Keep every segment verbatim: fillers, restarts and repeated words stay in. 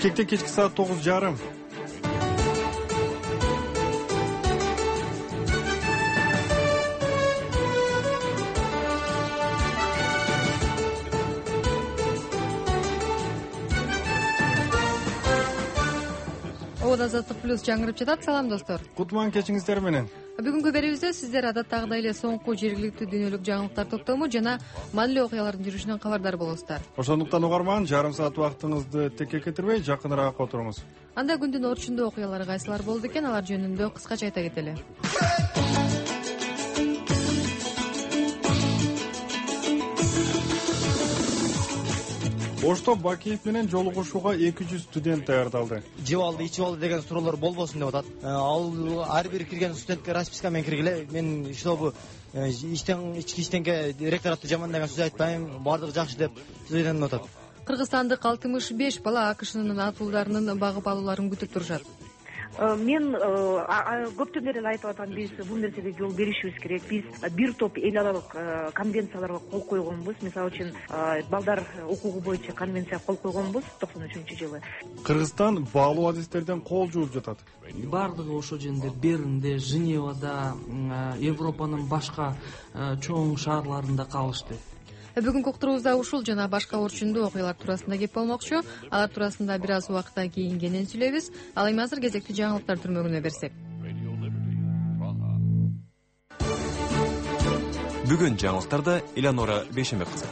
Бишкекте кечки саат тогуз жарым. Азаттык плюс жаңырып жатат. Салам достор. Кутман кечиңиздер менен. Бүгүнкү берүүбүздө сиздер адаттагыдай эле соңку жергиликтүү дүйнөлүк жаңылыктар топтому жана маанилүү окуялардын жүрүшүнөн кабардар болосуздар. Ошондуктан угарман, жарым саат убактыңызды текке кетирбей, жакыныраак отуруңуз. Анда күндүн орчундуу окуялары кайсылар болду экен, алар жөнүндө кыскача айта кетели. Ошто Бакиев менен жолугушууга эки жүз студент даярдалды. Жеп алды, ичип алды деген суроолор болбосун деп атат. Ал ар бир кирген студентке расписка менен киргиле. Мен чтобы иштен ички иштенге ректоратты жамандаган сөз айтпайм, баардыгы жакшы деп сөз айтып атат. Кыргызстандык алтымыш беш бала АКШнын атуулдарынын багып алууларын күтүп турушат. Мен көптөн бери эле айтып атам, биз бул нерсеге жол беришибиз керек. Биз бир топ эл аралык конвенцияларга кол койгонбуз. Мисалы үчүн балдар укугу боюнча конвенцияга кол койгонбуз токсон үчүнчү жылы. Кыргызстан баалуу адистерден кол жууп жатат. Бардыгы ошол жерде Бернде, Женевада, Европанын башка чоң шаарларында калышты. Бүгүнкү уктуруубузда ушул жана башка орчундуу окуялар туурасында кеп болмокчу. Алар туурасында бир аз убакыттан кийин кенен сүйлөйбүз. Ал эми азыр кезектүү жаңылыктар түрмөгүнө берсек. Бүгүн жаңылыктарда Элеонора Бейшембек кызы.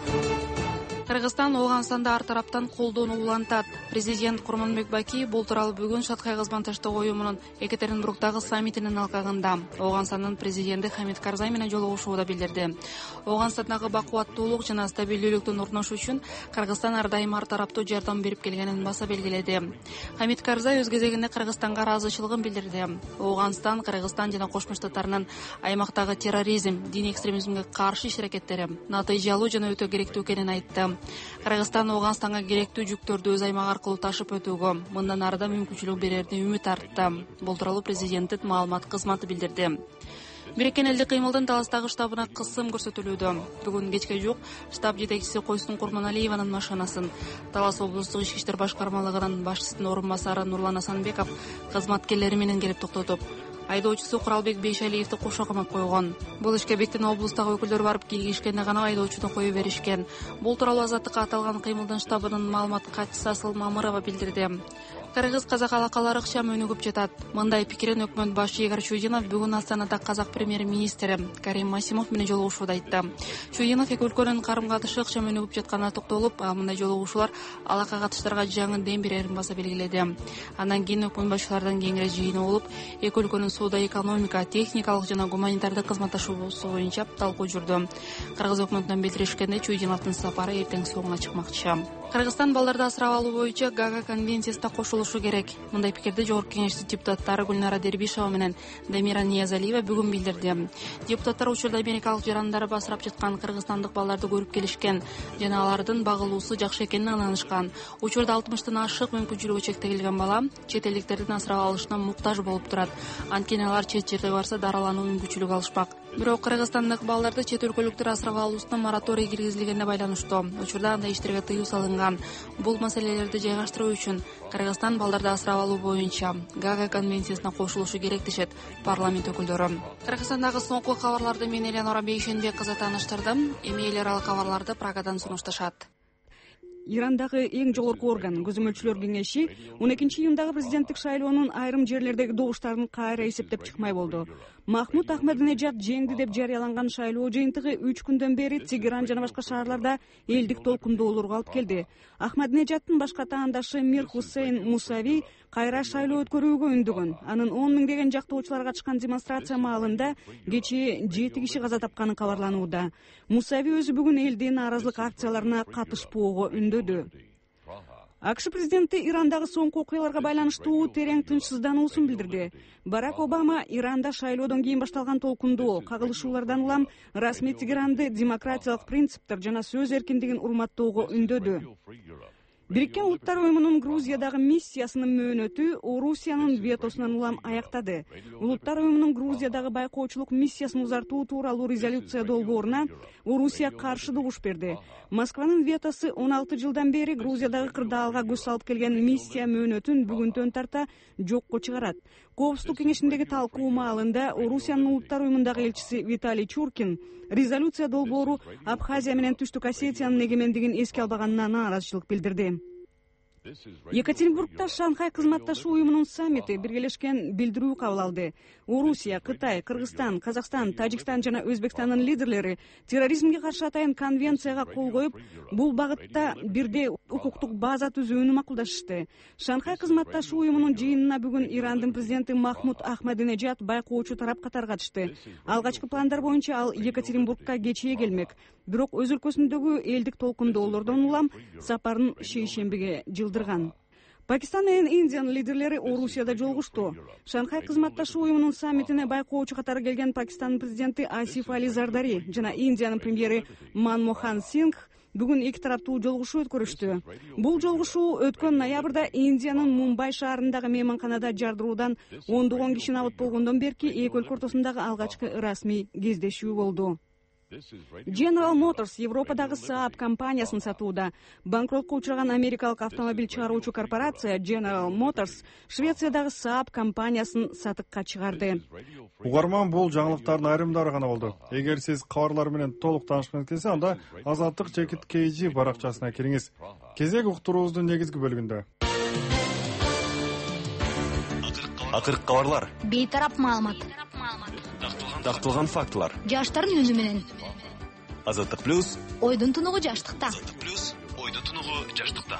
Кыргызстан Ооганстанда ар тараптан колдоону улантат. Президент Курманбек Бакиев бул тууралуу бүгүн Шанхай кызматташтык уюмунун Екатеринбургдагы саммитинин алкагында Ооганстандын президенти Хамид Карзай менен жолугушууда билдирди. Ооганстандагы бакубаттуулук жана стабилдүүлүктүн орношу үчүн Кыргызстан ар дайым ар тараптуу жардам берип келгенин баса белгиледи. Хамид Карзай өз кезегинде Кыргызстанга ыраазычылыгын билдирди. Ооганстан, Кыргызстан жана Кошмо Штаттарынын аймактагы терроризм, диний экстремизмге каршы иш-аракеттери натыйжалуу жана өтө керектүү экенин айтты. Кыргызстан Ооганстанга керектүү жүктөрдү өз аймагы аркылуу ташып өтүүгө мындан ары да мүмкүнчүлүк берерине үмүт артты. Бул тууралуу президенттин маалымат кызматы билдирди. Бириккен элдик кыймылдын Таластагы штабына кысым көрсөтүлүүдө. Бүгүн кечке жук штаб жетекчиси Койсун Курманалиеванын машинасын Талас облустук ички иштер башкармалыгынын башчысынын орун басары Нурлан Асанбеков кызматкерлери менен келип токтотуп, айдоочусу Куралбек Бейшалиевди кошо камап койгон. Бул ишке бектин облустагы өкүлдөр барып киргишкенде гана айдоочуну кое беришкен. Бул тууралуу Азаттыкка аталган кыймылдын штабынын маалымат катчысы Асыл Мамырова билдирди. Кыргыз-казак алакалары ыкчам өнүгүп жатат. Мындай пикирин өкмөт башы Игорь Чудинов бүгүн Астанада казак премьер-министри Карим Масимов менен жолугушууда айтты. Чудинов эки өлкөнүн карым-катышы ыкчам өнүгүп жатканына токтолуп, мындай жолугушуулар алака катыштарга жаңы дем берерин баса белгиледи. Андан кийин өкмөт башчылардан кеңири жыйыны болуп, эки өлкөнүн соода, экономика, техникалык жана гуманитардык кызматташуусу боюнча талкуу жүрдү. Кыргыз өкмөтүнөн билдиришкенде Чудиновдун сапары эртең соңуна чыкмакчы. Кыргызстан балдарды асырап алуу боюнча Гага конвенциясына кошулушу керек. Мындай пикирди Жогорку Кеңештин депутаттары Гүлнара Дербишева менен Демира Ниязалиева бүгүн билдирди. Депутаттар учурда америкалык жарандары басырап жаткан кыргызстандык балдарды көрүп келишкен жана алардын багылуусу жакшы экенине ынанышкан. Учурда алтымыштан ашык мүмкүнчүлүгү чектелген бала чет элдиктердин асырап алышына муктаж болуп турат. Анткени алар чет жерге барса даралануу мүмкүнчүлүгү алышпак. Бирок кыргызстандык балдарды чет өлкөлүктөр асырап алуусуна мораторий киргизилгенине байланыштуу. Учурда андай иштерге тыюу салынган. Бул маселелерди жайгаштыруу үчүн Кыргызстан балдарды асырап алуу боюнча Гага конвенциясына кошулушу керек дешет парламент өкүлдөрү. Кыргызстандагы соңку кабарларды мен Элеонора Бейшенбек кызы тааныштырдым. Эми эл аралык кабарларды Прагадан сунушташат. Ирандагы эң жогорку орган көзөмөлчүлөр кеңеши он экинчи июндагы президенттик шайлоонун айрым жерлердеги добуштарын кайра эсептеп чыкмай болду. Махмуд Ахмадинежад жеңди деп жарыяланган шайлоо жыйынтыгы үч күндөн бери Тегеран жана башка шаарларда элдик толкундоолорго алып келди. Ахмадинежадтын башка таандашы Мир Хусейн Мусави кайра шайлоо өткөрүүгө үндөгөн. Анын он миңдеген жактоочуларга чыккан демонстрация маалында кечээ жети киши каза тапканы кабарланууда. Мусави өзү бүгүн элдин нааразылык акцияларына катышпоого үндөдү. АКШ президенти Ирандагы соңку окуяларга байланыштуу терең тынчсыздануусун билдирди. Барак Обама Иранда шайлоодон кийин башталган толкундоо кагылышуулардан улам расмий Тегеранды демократиялык принциптер жана сөз эркиндигин урматтоого үндөдү. Бириккен Улуттар уюмунун Грузиядагы миссиясынын мөөнөтү Орусиянын ветосунан улам аяктады. Улуттар уюмунун Грузиядагы байкоочулук миссиясын узартуу тууралуу резолюция долбооруна Орусия каршы дугуш берди. Москванын ветосу он алты жылдан бери Грузиядагы кырдаалга көз салып келген миссия мөөнөтүн бүгүнтөн тарта жокко чыгарат. Коопсуздук кеңешиндеги талкуу маалында Орусиянын Улуттар уюмундагы элчиси Виталий Чуркин резолюция долбоору Абхазия менен Түштүк Осетиянын эгемендигин эске албаганына нааразычылык билдирди. Екатеринбургда Шанхай кызматташуу уюмунун саммити биргелешкен билдирүү кабыл алды. Орусия, Кытай, Кыргызстан, Казакстан, Тажикстан жана Өзбекстандын лидерлери терроризмге каршы атайын конвенцияга кол коюп, бул багытта бирдей укуктук база түзүүнү макулдашышты. Шанхай кызматташуу уюмунун жыйынына бүгүн Ирандын президенти Махмуд Ахмадинежад байкоочу тарап катары катышты. Алгачкы пландар боюнча ал Екатеринбургка кечээ келмек. Бирок өз өлкөсүндөгү элдик толкундоолордон улам сапарын шейшембиге жылдырган. Пакистан менен Индиянын лидерлери Орусияда жолугушту. Шанхай кызматташуу уюмунун саммитине байкоочу катары келген Пакистандын президенти Асиф Али Зардари жана Индиянын премьери Манмохан Сингх бүгүн эки тараптуу жолугушуу өткөрүштү. Бул жолугушуу өткөн ноябрда Индиянын Мумбай шаарындагы мейманканада жардыруудан ондогон киши набыт болгондон берки эки өлкө ортосундагы алгачкы ырасмий кездешүү болду. General Motors Европадагы Saab компаниясын сатууда. Банкротко учураган америкалык автомобиль чыгаруучу корпорация General Motors Швециядагы Saab компаниясын сатыкка чыгарды. Угарман, бул жаңылыктардын айрымдары гана болду. Эгер сиз кабарлар менен толук таанышкыңыз келсе, анда Азаттык Жекит Кейжи баракчасына кириңиз. Кезек уктуруубуздун негизги бөлүгүндө Акыркы кабарлар, бейтарап маалымат, такталган фактылар, жаштардын үнү менен. Азаттык плюс, Ойдун тунугу жаштыкта. Азаттык плюс, ойдун тунугу жаштыкта.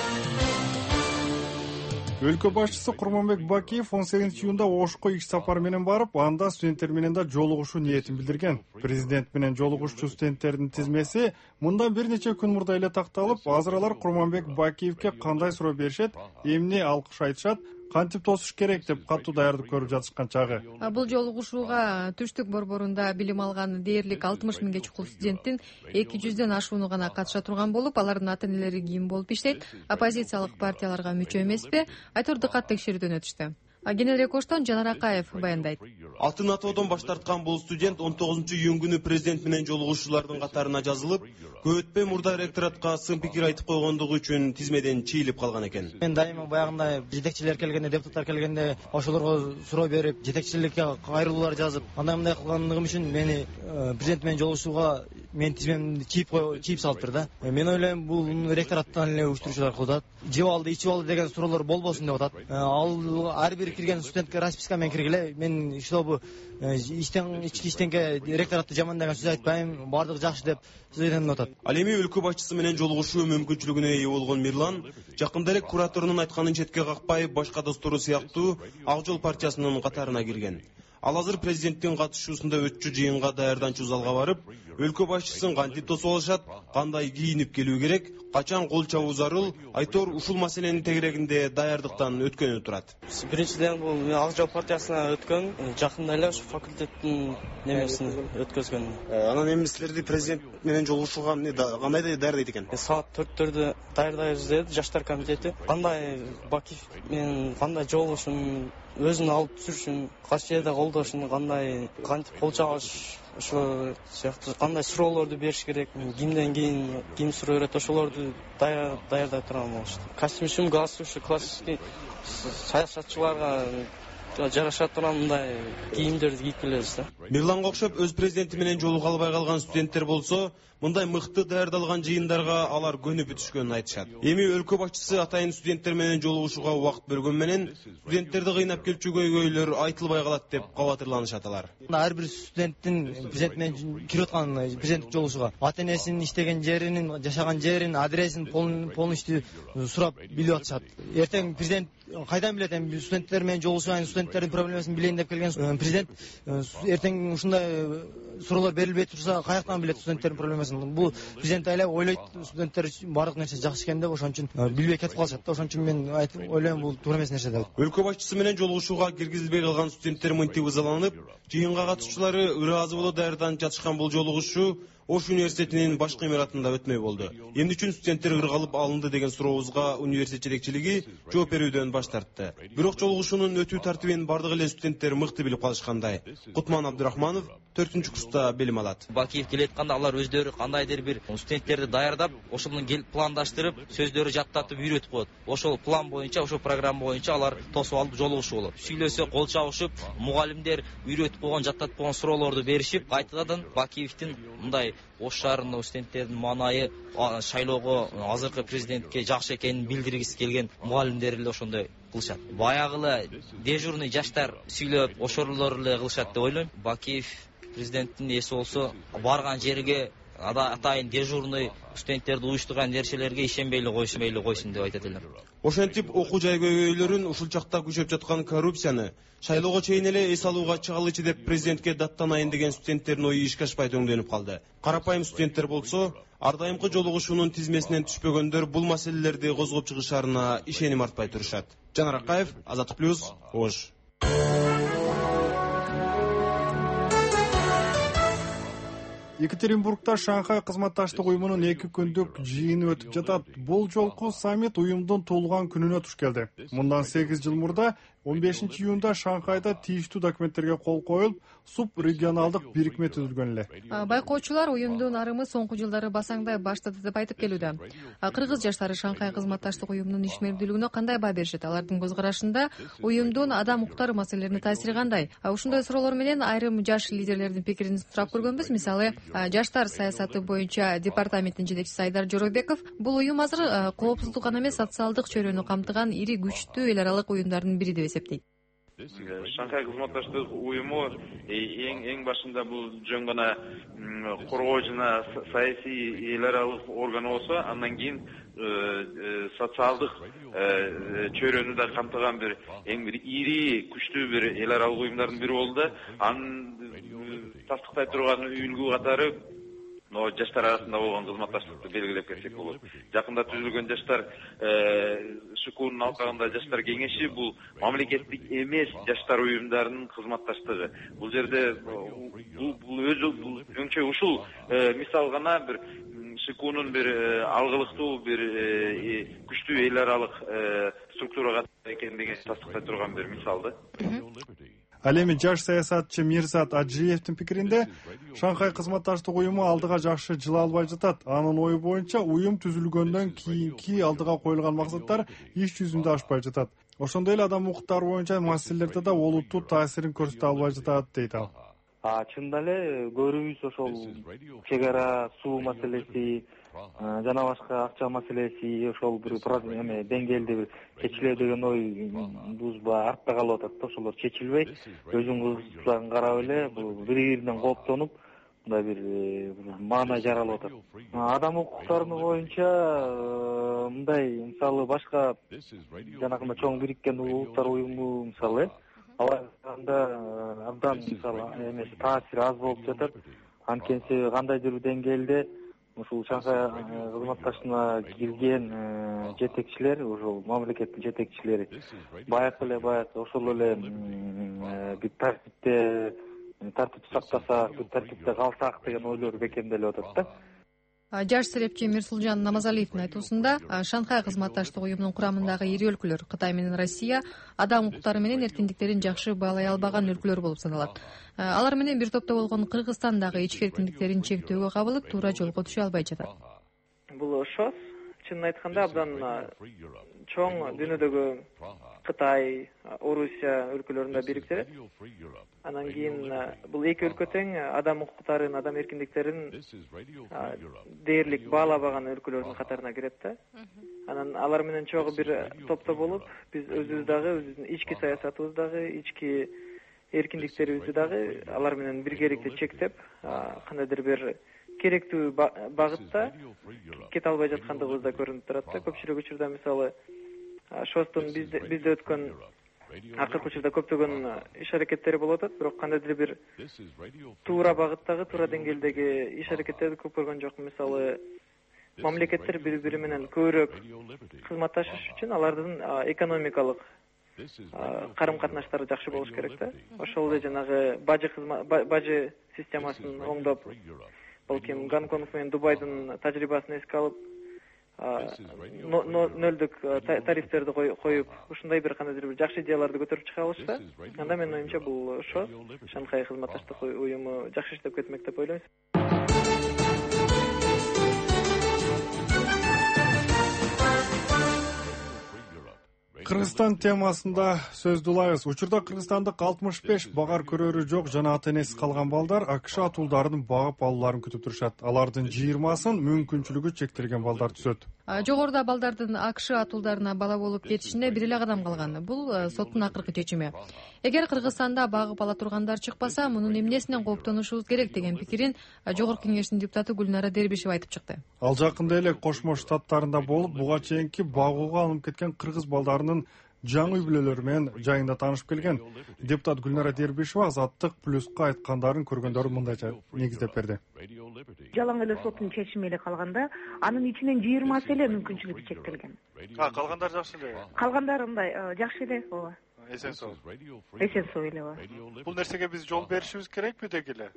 Өлкө башчысы Курманбек Бакиев он сегизинчи июнда Ошко иш сапары менен барып, анда студенттер менен да жолугушуу ниетин билдирген. Президент менен жолугушчу студенттердин тизмеси мындан бир нече күн мурда эле такталып, азыр алар Курманбек Бакиевке кандай суроо беришет, эмне алкыш айтышат, кантип тосуш керек деп катуу даярдык көрүп жатышкан чагы. Бул жолугушууга Түштүк борборунда билим алган дээрлик алтымыш миңге чукул студенттин эки жүздөн ашууну гана катыша турган болуп, алардын ата-энелери ким болуп иштейт, оппозициялык партияларга мүчө эмеспи, айтор дыкат текшерүүдөн өтүштү. Генерал Коштон Жанар Акаев баяндайт. Атын атоодон баш тарткан бул студент он тогузунчу июнь күнү президент менен жолугушуулардын катарына жазылып, көп өтпөй мурда ректоратка сын пикир айтып койгондугу үчүн тизмеден чийилип калган экен. Мен дайыма баягындай жетекчилер келгенде, депутаттар келгенде ошолорго суроо берип, жетекчиликке кайрылуулар жазып, андай мындай кылгандыгым үчүн мени президент менен жолугушууга мен тизмемди чийип чийип салыптыр да. Мен ойлойм, бул ректораттан эле уюштуруучулар кылып атат. Жеп алды, ичип алды деген суроолор болбосун деп атат. Ал ар бир кирген студентке расписка мен киргиле, мен чтобы иштен ички иштенге ректоратты жаман деген сөз айтпайм, бардыгы жакшы деп сөз айтам деп атат. Ал эми өлкө башчысы менен жолугушуу мүмкүнчүлүгүнө ээ болгон Мирлан жакында эле кураторунун айтканын четке какпай, башка достору сыяктуу Ак Жол партиясынын катарына кирген. Ал азыр президенттин катышуусунда өтчү жыйынга даярданчу залга барып, өлкө башчысын кантип тосуп алышат, кандай кийинип келүү керек, качан кол чабуу зарыл, айтор ушул маселенин тегерегинде даярдыктан өткөнү турат. Биринчиден бул мен Ак Жол партиясына өткөн, жакында эле ушу факультеттин немесин өткөзгөн. Анан эми силерди президент менен жолугушууга кандай даярдайт экен? Саат төрттөрдө даярдайбыз деди жаштар комитети. Кандай Бакиев менен кандай жолугушун өзүн алып жүрүшүн, кайсы жерде колдошун, кандай кантип кол чабыш, ошо сыяктуу кандай суроолорду бериш керек, кимден кийин ким суроо берет, ошолорду даярдай турган болушту. Костюм галстук, классический саясатчыларга жараша турган мындай кийимдерди кийип келебиз да. Мирланга окшоп өз президенти менен жолуга албай калган студенттер болсо, мындай мыкты даярдалган жыйындарга алар көнүп бүтүшкөнүн айтышат. Эми өлкө башчысы атайын студенттер менен жолугушууга убакыт бөлгөн менен студенттерди кыйнап келчү көйгөйлөр айтылбай калат деп кабатырланышат алар. Ар бир студенттин президент менен кирип аткан президенттик жолугушууга ата-энесинин иштеген жеринин, жашаган жерин, адресин полностью сурап билип атышат. Эртең президент кайдан билет, эми студенттер менен жолугушууга, студенттердин проблемасын билейин деп келген президент эртең ушундай суроолор берилбей турса, каяктан билет студенттердин проблемасын? Бул президент айлап ойлойт, студенттер бардык нерсе жакшы экен деп, ошон үчүн билбей кетип калышат да. Ошон үчүн мен айтып ойлойм, бул туура эмес нерсе деп. Өлкө башчысы менен жолугушууга киргизилбей калган студенттер мынтип ызаланып, жыйынга катышчылары ыраазы боло даярданып жатышкан бул жолугушуу Ош университетинин башкы имаратында өтмөй болду. Эмне үчүн студенттер кыргалып алынды деген сурообузга университет жетекчилиги жооп берүүдөн баш тартты. Бирок жолугушуунун өтүү тартибин бардык эле студенттер мыкты билип калышкандай. Кутман Абдурахманов төртүнчү курста билим алат. Бакиев келетканда алар өздөрү кандайдыр бир студенттерди даярдап, ошону келип пландаштырып, сөздөрү жаттатып үйрөтүп коет. Ошол план боюнча, ошол программа боюнча алар тосуп алып жолугушуу болот. Сүйлөсө кол чабышып, мугалимдер үйрөтүп койгон, жаттатып койгон суроолорду беришип, кайтадан Бакиевдин мындай Ош шаарындагы студенттердин маанайы шайлоого азыркы президентке жакшы экенин билдиргиси келген мугалимдер эле ошондой кылышат. Баягы эле дежурный жаштар сүйлөп, ошолор эле кылышат деп ойлойм. Бакиев президенттин эси болсо барган жерге атайын дежурный студенттерди уюштурган нерселерге ишенбей эле койсун, мейли койсун деп айтат элем. Ошентип окуу жай көйгөйлөрүн, ушул чакта күчөп жаткан коррупцияны шайлоого чейин эле эс алууга чыгалычы деп президентке даттанайын деген студенттердин ою ишке ашпай төңдөнүп калды. Карапайым студенттер болсо, ар дайымкы жолугушуунун тизмесинен түшпөгөндөр бул маселелерди козгоп чыгышарына ишеним артпай турушат. Жанар Акаев, Азаттык плюс, Ош. Екатеринбургда Шанхай кызматташтык уюмунун эки күндүк жыйыны өтүп жатат. Бул жолку саммит уюмдун туулган күнүнө туш келди. Мындан сегиз жыл мурда он бешинчи июнда Шанхайда тийиштүү документтерге кол коюлуп, субрегионалдык бирикме түзүлгөн эле. Байкоочулар уюмдун арымы соңку жылдары басаңдай баштады деп айтып келүүдө. Кыргыз жаштары Шанхай кызматташтык уюмунун ишмердүүлүгүнө кандай баа беришет? Алардын көз карашында уюмдун адам укуктары маселелерине таасири кандай? Ушундай суроолор менен айрым жаш лидерлердин пикирин сурап көргөнбүз. Мисалы, жаштар саясаты боюнча департаменттин жетекчиси Айдар Жоробеков бул уюм азыр коопсуздук гана эмес, социалдык чөйрөнү камтыган ири күчтүү эл аралык уюмдардын бири деп эсептейт. Шанхай кызматташтык уюму эң эң башында бул жөн гана коргоо жана саясий эл аралык орган болсо, андан кийин социалдык чөйрөнү да камтыган бир эң бир ири күчтүү бир эл аралык уюмдардын бири болду. Анын тастыктай турган үлгү катары но жаштар арасында болгон кызматташтыкты белгилеп кетсек болот. Жакында түзүлгөн жаштар ШКУнун алкагында жаштар кеңеши бул мамлекеттик эмес жаштар уюмдарынын кызматташтыгы. Бул жерде бул өзү өңчөй ушул мисал гана бир ШКУнун бир алгылыктуу бир күчтүү эл аралык структурага экендигин тастыктай турган бир мисалды. Ал эми жаш саясатчы Мирзат Аджиевдин пикиринде Шанхай кызматташтык уюму алдыга жакшы жыла албай жатат. Анын ою боюнча уюм түзүлгөндөн кийинки алдыга коюлган максаттар иш жүзүндө ашпай жатат. Ошондой эле адам укуктары боюнча маселелерде да олуттуу таасирин көрсөтө албай жатат дейт ал. Чындап эле көрүүбүз ошол чек ара, суу маселеси жана башка акча маселеси ошол бир эме деңгээлде бир чечиле деген ойбуз баягы артта калып атат да, ошолор чечилбей өзүнүн кызыгчылыгын карап эле бул бири-биринен кооптонуп мындай бир маанай жаралып атат. Адам укуктарын боюнча мындай мисалы башка жанагындай чоң бириккен улуттар уюму мисалы аларда абдан мисалы эмеси таасири аз болуп жатат. Анткени кандайдыр бир деңгээлде ушул Шанхай кызматташтыгына кирген жетекчилер, ошол мамлекеттин жетекчилери баягы эле баягы ошол эле бир тартипте тартип сактасак, бир тартипте калсак деген ойлор бекемделип атат да. Жаш серепчи Мирсулжан Намазалиевдин айтуусунда Шанхай кызматташтык уюмунун курамындагы ири өлкөлөр Кытай менен Россия адам укуктары менен эркиндиктерин жакшы баалай албаган өлкөлөр болуп саналат. Алар менен бир топто болгон Кыргызстан дагы ички эркиндиктерин чектөөгө кабылып, туура жолго түшө албай жатат. Бул ошо чынын айтканда абдан чоң дүйнөдөгү Кытай, Орусия өлкөлөрүндө бириктирет. Анан кийин бул эки өлкө тең адам укуктарын, адам эркиндиктерин дээрлик баалабаган өлкөлөрдүн катарына кирет да. Анан алар менен чогуу бир топто болуп, биз өзүбүз дагы өзүбүздүн ички саясатыбыз дагы, ички эркиндиктерибизди дагы алар менен биргеликте чектеп, кандайдыр бир керектүү багытта кете албай жаткандыгыбыз да көрүнүп турат да. Көпчүлүк учурда мисалы ШОСтун бизде өткөн акыркы учурда көптөгөн иш аракеттери болуп атат, бирок кандайдыр бир туура багыттагы, туура деңгээлдеги иш аракеттерди көп көргөн жокмун. Мисалы мамлекеттер бири-бири менен көбүрөөк кызматташыш үчүн алардын экономикалык карым-катнаштары жакшы болуш керек да. Ошол эле жанагы бажы бажы системасын оңдоп, балким Гонконг менен Дубайдын тажрыйбасын эске алып нөлдүк тарифтерди коюп ушундай бир кандайдыр бир жакшы идеяларды көтөрүп чыга алышса, анда менин оюмча бул ошо Шанхай кызматташтык уюму жакшы иштеп кетмек деп ойлойм. Кыргызстан темасында сөздү улайбыз. Учурда кыргызстандык алтымыш беш багар көрөрү жок жана ата энеси калган балдар АКШ атуулдарын багып алууларын күтүп турушат. Алардын жыйырмасын мүмкүнчүлүгү чектелген балдар түзөт. Жогоруда балдардын АКШ атуулдарына бала болуп кетишине бир эле кадам калган. Бул соттун акыркы чечими. Эгер Кыргызстанда багып ала тургандар чыкпаса, мунун эмнесинен кооптонушубуз керек деген пикирин Жогорку кеңештин депутаты Гүлнара Дербишева айтып чыкты. Ал жакында эле Кошмо Штаттарында болуп, буга чейинки багууга алынып кеткен кыргыз балдарынын жаңы үй бүлөлөрү менен жайында таанышып келген. Депутат Гүлнара Дербишева Азаттык плюска айткандарын көргөндөрү мындайча негиздеп берди. Жалаң эле соттун чечими эле калганда, анын ичинен жыйырмасы эле мүмкүнчүлүгү чектелген. А, калгандар жакшы эле. Калгандары мындай жакшы эле, ооба. Эсен соо. Эсен соо эле, ооба. Бул нерсеге биз жол беришибиз керекпи деги эле?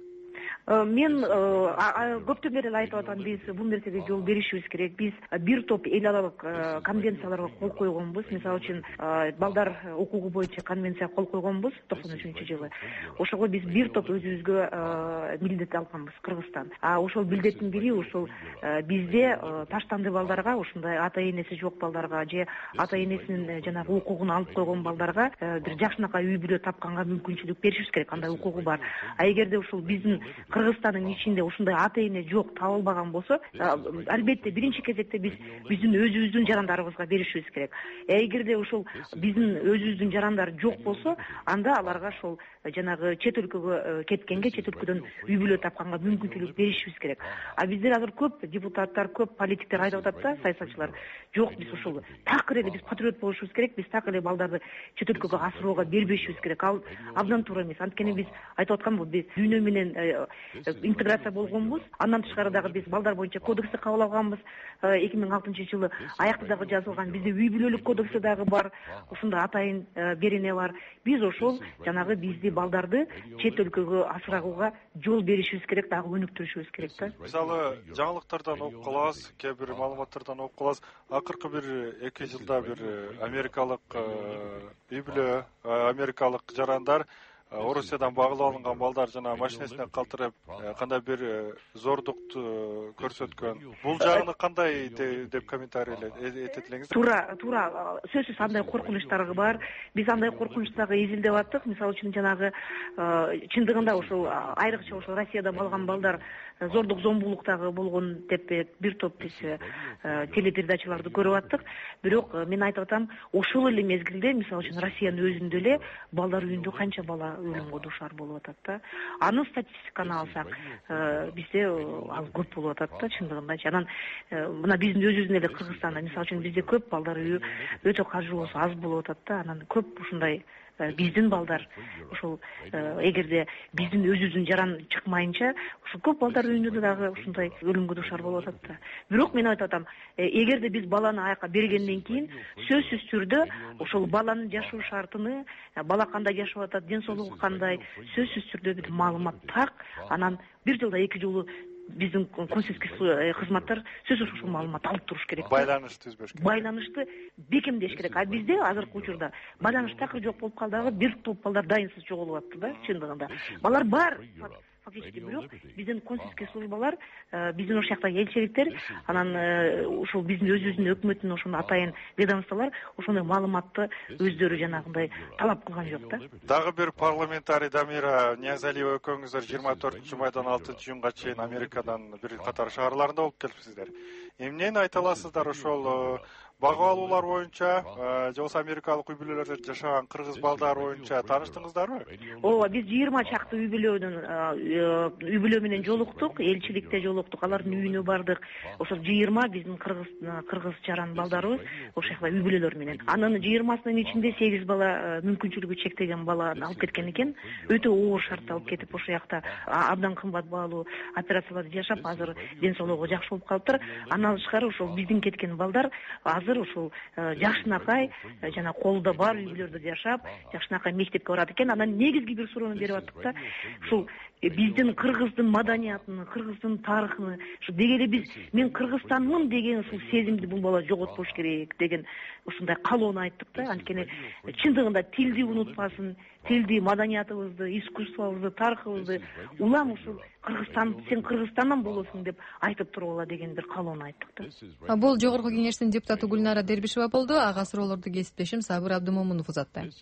Мен көптөн бери айтып атам, биз бул нерсеге жол беришибиз керек. Биз бир топ эл аралык конвенцияларга кол койгонбуз. Мисалы үчүн балдар укугу боюнча конвенцияга кол койгонбуз токсон үчүнчү жылы. Ошого биз бир топ өзүбүзгө милдет алганбыз Кыргызстан. А ошол милдеттин бири ушул бизде таштанды балдарга, ушундай ата энеси жок балдарга же ата энесинин жанагы укугун алып койгон балдарга бир жакшынакай үй бүлө тапканга мүмкүнчүлүк беришибиз керек. Андай укугу бар. А эгерде ушул биздин Кыргызстандын ичинде ушундай ата эне жок табылбаган болсо, албетте биринчи кезекте биз биздин өзүбүздүн жарандарыбызга беришибиз керек. Эгерде ушул биздин өзүбүздүн жарандар жок болсо, анда аларга ошол жанагы чет өлкөгө кеткенге, чет өлкөдөн үй бүлө тапканга мүмкүнчүлүк беришибиз керек. А биздер азыр көп депутаттар, көп политиктер айтып атат да, саясатчылар, жок биз ушул такыр эле биз патриот болушубуз керек, биз так эле балдарды чет өлкөгө асырууга бербешибиз керек. Ал абдан туура эмес. Анткени биз айтып атканбыз, биз дүйнө менен интеграция болгонбуз. Андан тышкары дагы биз балдар боюнча кодексти кабыл алганбыз. эки миң алтынчы жылы аякта дагы жазылган. Бизде үй бүлөлүк кодекси дагы бар. Ушундай атайын берене бар. Биз ошол жанагы бизди балдарды чет өлкөгө асырагууга жол беришибиз керек, дагы өнүктүрүшүбүз керек да. Мисалы, жаңылыктардан окуп калабыз, кээ бир маалыматтардан окуп калабыз. Акыркы бир эки жылда бир америкалык үй бүлө, америкалык жарандар Орусиядан багылып алынган балдар жана машинесине калтырып, кандай бир зордукту көрсөткөн. Бул жагын кандай деп комментарий этет элеңиз? Туура, туура. Сөзсүз андай коркунучтар бар. Биз андай коркунучтарды изилдеп аттык. Мисалы үчүн жанагы чындыгында ошол айрыкча ошол Россияда балган балдар зордук зомбулуктагы болгон деп бир топ биз телепередачаларды көрүп аттык. Бирок мен айтып атам, ошол эле мезгилде мисалы үчүн Россиянын өзүндө эле балдар үйүндө канча бала өлүмгө дуушар болуп атат да. Анын статистиканы алсак, бизде ал көп болуп атат да, чындыгында. Анан мына биздин өзүбүздүн эле Кыргызстанда мисалы үчүн бизде көп балдар үйү өтө каржылоосу аз болуп атат да. Анан көп ушундай биздин балдар ошол эгерде биздин өзүбүздүн жаран чыкмайынча ушул көп балдар үйүндө дагы ушундай өлүмгө дуушар болуп атат да. Бирок мен айтып атам, эгерде биз баланы аяка бергенден кийин сөзсүз түрдө ошол баланын жашоо шартыны, бала кандай жашап атат, ден соолугу кандай, сөзсүз түрдө бир маалымат так, анан бир жылда эки жолу биздин консулдук кызматтар сөзсүз ушул маалыматты алып туруш керек. Байланыш түзбөш керек. Байланышты бекемдеш керек. А бизде азыркы учурда байланыш такыр жок болуп калды, дагы бир топ балдар дайынсыз жоголуп атты да, чындыгында. Балар бар фактически, бирок биздин консулдук службалар, биздин ошол жактагы элчиликтер, анан ушул биздин өзүбүздүн өкмөттүн ошондой атайын ведомстволор ошондой маалыматты өздөрү жанагындай талап кылган жок да. Дагы бир парламентарий Дамира Ниязалиева экөөңүздөр жыйырма төртүнчү майдан алтынчы июнга чейин Америкадан бир катар шаарларында болуп келипсиздер. Эмнени айта аласыздар ошол багып алуулар боюнча, же болбосо америкалык үй бүлөлөрдө жашаган кыргыз балдар боюнча тааныштыңыздарбы? Ооба, биз жыйырма чакты үй бүлөнүн үй бүлө менен жолуктук, элчиликте жолуктук, алардын үйүнө бардык. Ошол жыйырма биздин кыргыз кыргыз жаран балдарыбыз ошол жакта үй бүлөлөр менен. Анын жыйырмасынын ичинде сегиз бала мүмкүнчүлүгү чектелген баланы алып кеткен экен. Өтө оор шартта алып кетип ошол жакта абдан кымбат баалуу операцияларды жашап, азыр ден соолугу жакшы болуп калыптыр. Андан тышкары ошол биздин кеткен балдар азыр азыр ушул жакшынакай жана колдо бар үйлөрдө жашап жакшынакай мектепке барат экен. Анан негизги бир суроону берип аттык да, ушул биздин кыргыздын маданиятын, кыргыздын тарыхын, ушу деги эле биз мен Кыргызстанмын деген ушул сезимди бул бала жоготпош керек деген ушундай каалоону айттык да. Анткени чындыгында тилди унутпасын, тилди, маданиятыбызды, искусствобузду, тарыхыбызды улам ушул Кыргызстан, сен Кыргызстандан болосуң деп айтып тургула деген бир каалоону айттык да. Бул жогорку кеңештин депутаты Гүлнара Дербишева болду. Ага суроолорду кесиптешим Сабыр Абдымомунов узатты.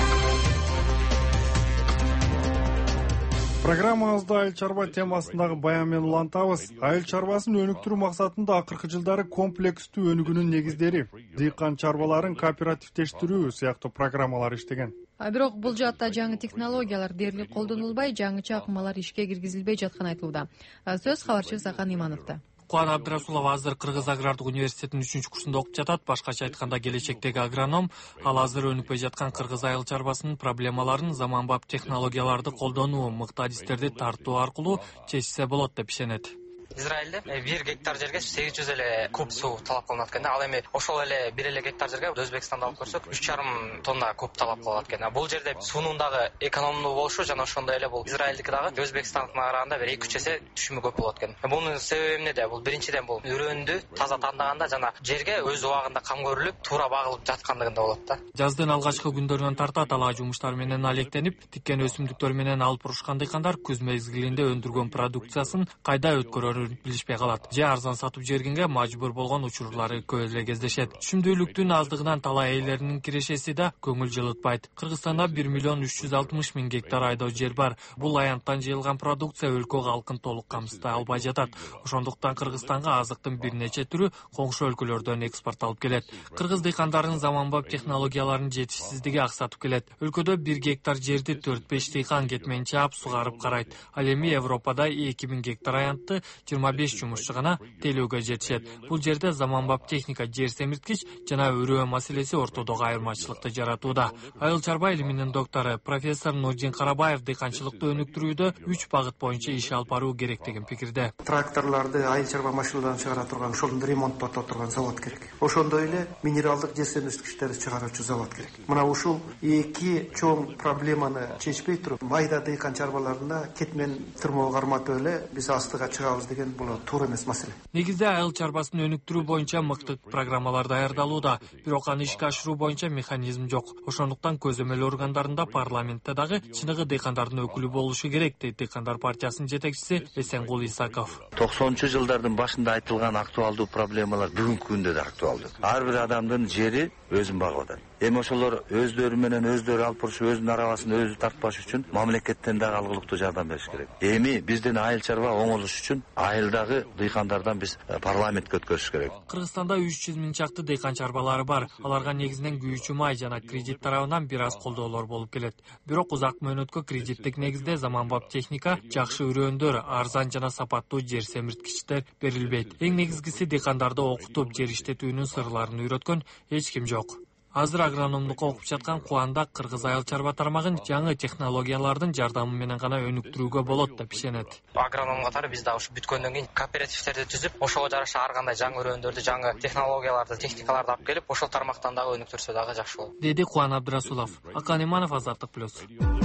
Программабызда айыл чарба темасындагы баян менен улантабыз. Айыл чарбасын өнүктүрүү максатында акыркы жылдары комплекстүү өнүгүүнүн негиздери, дыйкан чарбаларын кооперативдештирүү сыяктуу программалар иштеген. А бирок бул жаатта жаңы технологиялар дээрлик колдонулбай, жаңыча акымалар ишке киргизилбей жатканы айтылууда. Сөз кабарчыбыз Акан Имановдо. Кубан Абдрасулов азыр Кыргыз агрардык университетинин үчүнчү курсунда окуп жатат. Башкача айтканда, келечектеги агроном. Ал азыр өнүкпөй жаткан кыргыз айыл чарбасынын проблемаларын заманбап технологияларды колдонуу, мыкты адистерди тартуу аркылуу чечсе болот деп ишенет. Израилде бир гектар жерге сегиз жүз эле куб суу талап кылынат экен. Ал эми ошол эле бир эле гектар жерге Өзбекстанда алып көрсөк үч жарым тонна куб талап кылат экен. Бул жерде суунун дагы экономдуу болушу жана ошондой эле бул Израилдики дагы Өзбекстандыкына караганда бир эки үч эсе түшүмү көп болот экен. Бунун себеби эмнеде? Бул биринчиден бул үрөндү таза тандаганда жана жерге өз убагында кам көрүлүп, туура багылып жаткандыгында болот да. Жаздын алгачкы күндөрүнөн тарта талаа жумуштар менен алектенип, тиккен өсүмдүктөр менен алып урушкан дыйкандар күз мезгилинде өндүргөн продукциясын кайда өткөрөрүн билишпей калат. Же арзан сатып жибергенге мажбур болгон учурлары көп эле кездешет. Түшүмдүүлүктүн аздыгынан талаа ээлеринин кирешеси да көңүл жылытпайт. Кыргызстанда бир миллион үч жүз алтымыш миң гектар айдоо жер бар. Бул аянттан жыйылган продукция өлкө калкын толук камсыздай албай жатат. Ошондуктан Кыргызстанга азыктын бир нече түрү коңшу өлкөлөрдөн экспортталып келет. Кыргыз дыйкандарынын заманбап технологияларынын жетишсиздиги аксатып келет. Өлкөдө бир гектар жерди төрт беш дыйкан кетмен чаап сугарып карайт. Ал эми Европада эки миң гектар аянтты жыйырма беш жумушчу гана тейлөөгө жетишет. Бул жерде заманбап техника, жер семирткич жана өрөө маселеси ортодогу айырмачылыкты жаратууда. Айыл чарба илиминин доктору профессор Нурдин Карабаев дыйканчылыкты өнүктүрүүдө үч багыт боюнча иш алып баруу керек деген пикирде. Тракторларды, айыл чарба машиналарын чыгара турган, ошолорду ремонттото турган завод керек. Ошондой эле минералдык жер семирткичтерди чыгаруучу завод керек. Мына ушул эки чоң проблеманы чечпей туруп, майда дыйкан чарбаларында кетмен тырмоо карматып эле биз астыга чыгабыз деген бул туура эмес маселе. Негизде айыл чарбасын өнүктүрүү боюнча мыкты программалар даярдалууда, бирок аны ишке ашыруу боюнча механизм жок. Ошондуктан көзөмөл органдарында, парламентте дагы чыныгы дыйкандардын өкүлү болушу керек, дейт Дыйкандар партиясынын жетекчиси Эсенгул Исаков. токсонунчу жылдардын башында айтылган актуалдуу проблемалар бүгүнкү күндө да актуалдуу. Ар бир адамдын жери өзүн багып атат. Эми ошолор өздөрү менен өздөрү алып барышы, өзүнүн арабасын өзү тартпаш үчүн мамлекеттен дагы алгылыктуу жардам бериш керек. Эми биздин айыл чарба оңолуш үчүн айылдагы дыйкандардан биз парламентке өткөрүш керек. Кыргызстанда үч жүз миң чакты дыйкан чарбалары бар. Аларга негизинен күйүүчү май жана кредит тарабынан бир аз колдоолор болуп келет. Бирок узак мөөнөткө кредиттик негизде заманбап техника, жакшы үрөөндөр, арзан жана сапаттуу жер семирткичтер берилбейт. Эң негизгиси дыйкандарды окутуп, жер иштетүүнүн сырларын үйрөткөн эч ким жок. Азыр агрономдукка окуп жаткан Кубанда кыргыз айыл чарба тармагын жаңы технологиялардын жардамы менен гана өнүктүрүүгө болот деп ишенет. Агроном катары биз дагы ушу бүткөндөн кийин кооперативтерди түзүп, ошого жараша ар кандай жаңы өрөөндөрдү, жаңы технологияларды, техникаларды алып келип, ошол тармактан дагы өнүктүрсө дагы жакшы болот, деди Кубан Абдрасулов. Акан Иманов, Азаттык плюс.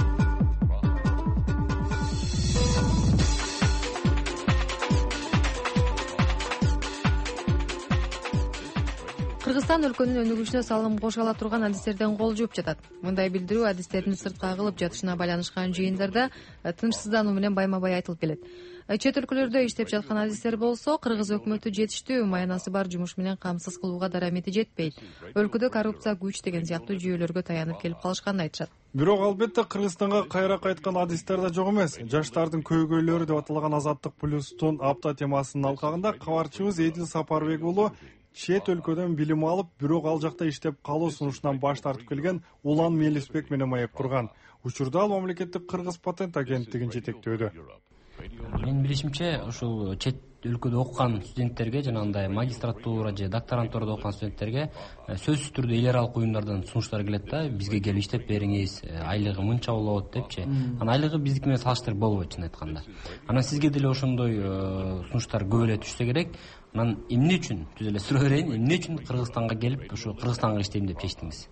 Кыргызстан өлкөнүн өнүгүшүнө салым кошо ала турган адистерден кол жууп жатат. Мындай билдирүү адистердин сыртка агылып жатышына байланышкан жыйындарда тынчсыздануу менен байма-бай айтылып келет. Чет өлкөлөрдө иштеп жаткан адистер болсо, кыргыз өкмөтү жетиштүү, маянасы бар жумуш менен камсыз кылууга дарамети жетпейт. Өлкөдө коррупция күч деген сыяктуу жүйөлөргө таянып келип калышканын айтышат. Бирок албетте Кыргызстанга кайра кайткан адистер да жок эмес. Жаштардын көйгөйлөрү деп аталган Азаттык плюстун апта темасынын алкагында кабарчыбыз Эдил Сапарбек уулу чет өлкөдөн билим алып, бирок ал жакта иштеп калуу сунушунан баш тартып келген Улан Мелисбек менен маек курган. Учурда ал мамлекеттик кыргыз патент агенттигин жетектөөдө. Менин билишимче ушул чет өлкөдө окуган студенттерге жанагындай магистратура же докторантурада окуган студенттерге сөзсүз түрдө эл аралык уюмдардан сунуштар келет да, бизге келип иштеп бериңиз, айлыгы мынча болот депчи. Анан айлыгы биздики менен салыштырып болбойт чын айтканда. Анан сизге деле ошондой сунуштар көп эле түшсө керек. Анан эмне үчүн түз эле суроо берейин, эмне үчүн Кыргызстанга келип ушу Кыргызстанга иштейм деп чечтиңиз?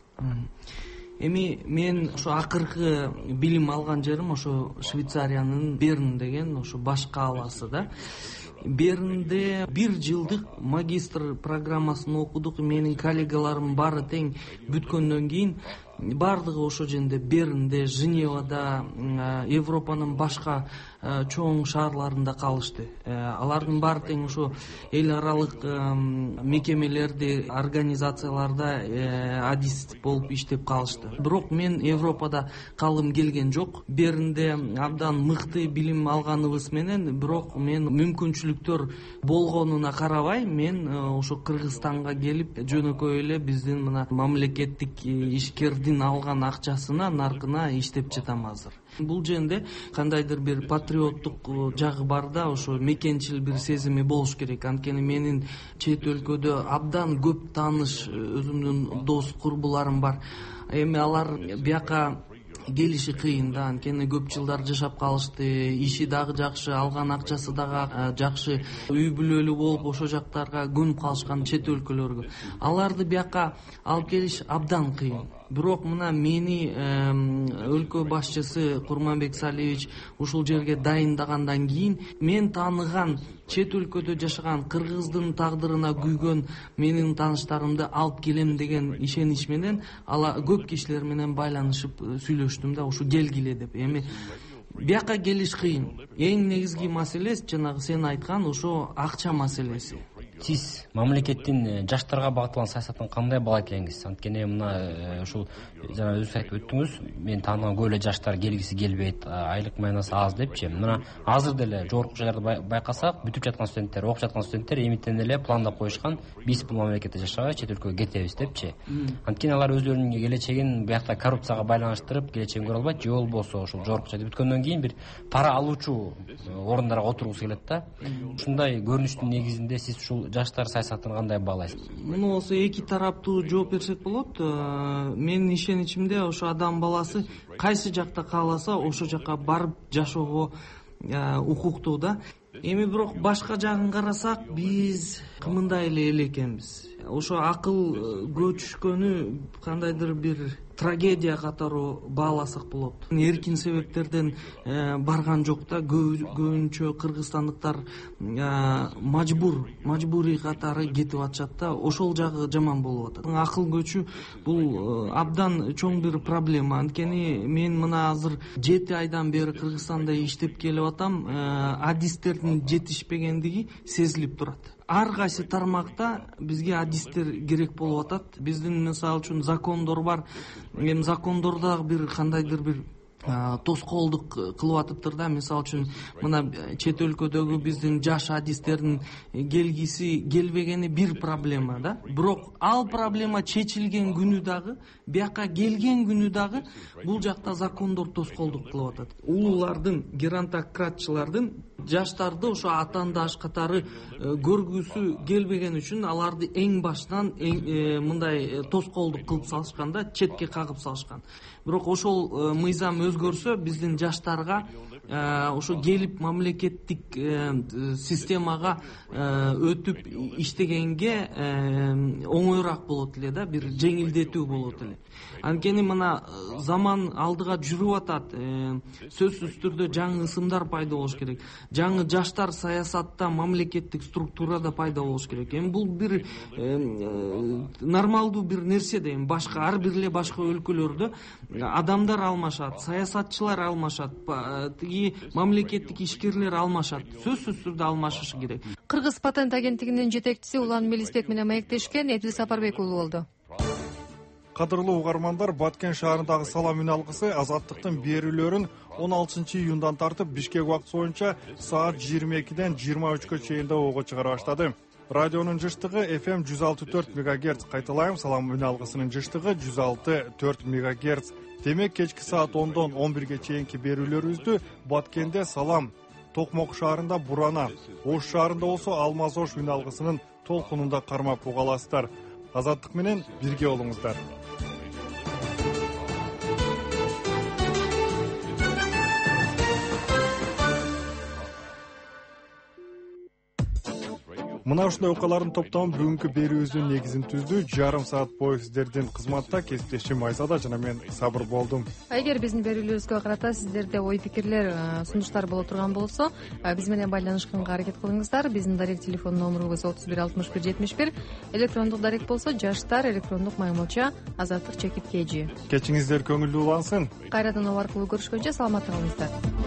Эми мен ошо акыркы билим алган жерим ошо Швейцариянын Берн деген ошо баш кааласы да. Бернде бир жылдык магистр программасын окудук. Менин коллегаларым баары тең бүткөндөн кийин баардыгы ошо жерде Бернде, Женевада, Европанын башка чоң шаарларында калышты. Алардын баары тең ошо эл аралык мекемелерде, организацияларда адис болуп иштеп калышты. Бирок мен Европада калгым келген жок. Бернде абдан мыкты билим алганыбыз менен, бирок мен мүмкүнчүлүктөр болгонуна карабай, мен ошо Кыргызстанга келип жөнөкөй эле биздин мына мамлекеттик ишкердин алган акчасына, наркына иштеп жатам азыр. Бул жерде кандайдыр бир патриоттук жагы бар да, ошо мекенчил бир сезими болуш керек. Анткени менин чет өлкөдө абдан көп тааныш, өзүмдүн дос курбуларым бар. Эми алар бияка келиши кыйын да, анткени көп жылдар жашап калышты, иши дагы жакшы, алган акчасы дагы жакшы, үй бүлөлүү болуп ошо жактарга көнүп калышкан чет өлкөлөргө. Аларды бияка алып келиш абдан кыйын. Бирок мына мени өлкө башчысы Курманбек Салиевич ушул жерге дайындагандан кийин мен тааныган чет өлкөдө жашаган кыргыздын тагдырына күйгөн менин тааныштарымды алып келем деген ишенич менен ала көп кишилер менен байланышып сүйлөштүм да, ушу келгиле деп. Эми бияка келиш кыйын. Эң негизги маселе жанагы сен айткан ошо акча маселеси. Сиз мамлекеттин жаштарга багытталган саясатын кандай бала экенсиз? Анткени мына ушул жана өзүңүз айтып өттүңүз, мен тааныган көп эле жаштар келгиси келбейт, айлык майнасы аз депчи. Мына азыр деле жогорку жайларда байкасак, бүтүп жаткан студенттер, окуп жаткан студенттер эмитен эле пландап коюшкан, биз бул мамлекетте жашабай чет өлкөгө кетебиз депчи. Анткени алар өзлөрүнүн келечегин биякта коррупцияга байланыштырып, келечегин көрө албайт, же болбосо ошол жогорку жайда бүткөндөн кийин бир пара алуучу орундарга отургусу келет да. Ушундай көрүнүштүн негизинде сиз ушул жаштар саясатын кандай баалайсыз? Муну болсо эки тараптуу жооп берсек болот. Менин ишеничимде ошо адам баласы кайсы жакта кааласа ошо жакка барып жашоого укуктуу да. Эми бирок башка жагын карасак, биз кымындай эле эл экенбиз. Ошо акыл көчүшкөнү кандайдыр бир трагедия катары бааласак болот. Эркин себептерден барган жок да, көбүнчө кыргызстандыктар мажбур, мажбурий катары кетип атышат да, ошол жагы жаман болуп атат. Акыл көчү бул абдан чоң бир проблема. Анткени мен мына азыр жети айдан бери Кыргызстанда иштеп келип атам, адистердин жетишпегендиги сезилип турат. Ар кайсы тармакта бизге адистер керек болуп атат. Биздин мисалы үчүн закондор бар. Эми закондордо бир кандайдыр бир тоскоолдук кылып атыптыр да. Мисалы үчүн мына чет өлкөдөгү биздин жаш адистердин келгиси келбегени бир проблема да. Бирок ал проблема чечилген күнү дагы, бияка келген күнү дагы бул жакта закондор тоскоолдук кылып атат. Улуулардын, геронтократчылардын жаштарды ошо атаандаш катары көргүсү келбеген үчүн аларды эң башынан мындай тоскоолдук кылып салышкан да, четке кагып салышкан. Бирок ошол мыйзам өзгөрсө, биздин жаштарга ошо келип мамлекеттик системага өтүп иштегенге оңоюраак болот эле да, бир жеңилдетүү болот эле. Анткени мына заман алдыга жүрүп атат. Сөзсүз түрдө жаңы ысымдар пайда болуш керек. Жаңы жаштар саясатта, мамлекеттик структурада пайда болуш керек. Эми бул бир нормалдуу бир нерсе да. Эми башка ар бир эле башка өлкөлөрдө адамдар алмашат, саясатчылар алмашат, тиги мамлекеттик ишкерлер алмашат. Сөзсүз түрдө алмашышы керек. Кыргыз патент агенттигинин жетекчиси Улан Мелисбек менен маектешкен Эдил Сапарбек уулу болду. Кадырлуу угармандар, Баткен шаарындагы салам үн алгысы азаттыктын берүүлөрүн он алтынчы июндан тартып Бишкек убакыты боюнча саат жыйырма экиден жыйырма үчкө чейин ого чыгара баштады. Радионун жыштыгы эф эм жүз алты бүтүн төрт мегагерц. Кайталайм, салам үн алгысынын жыштыгы жүз алты бүтүн төрт мегагерц. Демек кечки саат ондон он бирге чейинки берүүлөрүбүздү Баткенде салам Токмок шаарында Бурана, Ош шаарында болсо Алмаз Ош үн алгысынын толкунунда кармап угаласыздар. Азаттык менен бирге болуңуздар. Мына ушундай окуялардын топтомун бүгүнкү берүүбүздүн негизин түздү. Жарым саат бою сиздердин кызматта кесиптешим Айзада жана мен Сабыр болдум. Эгер биздин берүүлөрүбүзгө карата сиздерде ой пикирлер, сунуштар боло турган болсо, биз менен байланышканга аракет кылыңыздар. Биздин дарек телефон номерубуз отуз бир алтымыш бир жетимиш бир. Электрондук дарек болсо жаштар электрондук маймылча азаттык чекит kg. Кечиңиздер көңүлдүү улансын. Кайрадан оо аркылуу көрүшкөнчө саламатта калыңыздар.